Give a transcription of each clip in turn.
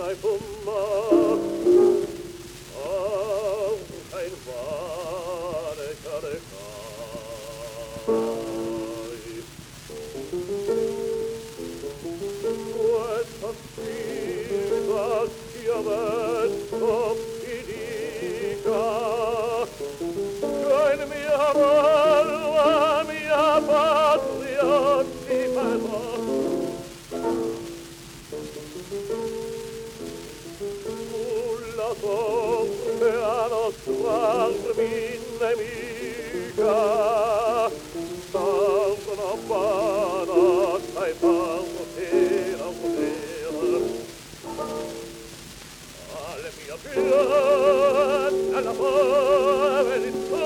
mai fumar, auch ein warcher Kai. Questa sfida schiavetto ti dica che in mia bella, mia patria ti farà. Sulla sorte a nostrarmi nemica salgono vana sai tanto era potere alle mia piena alla poverità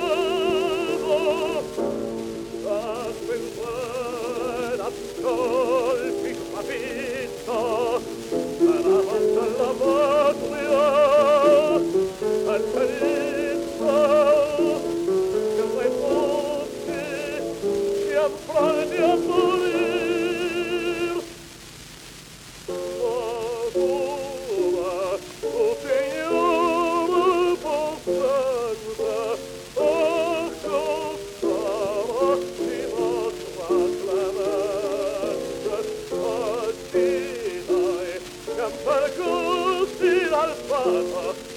a spensare colpi capito alla volta alla patria al carizzo che vuoi tutti si affronti a morir ma ora tu signore possenza oh sarà di nostra clemenza oggi dai che per gusti al fatto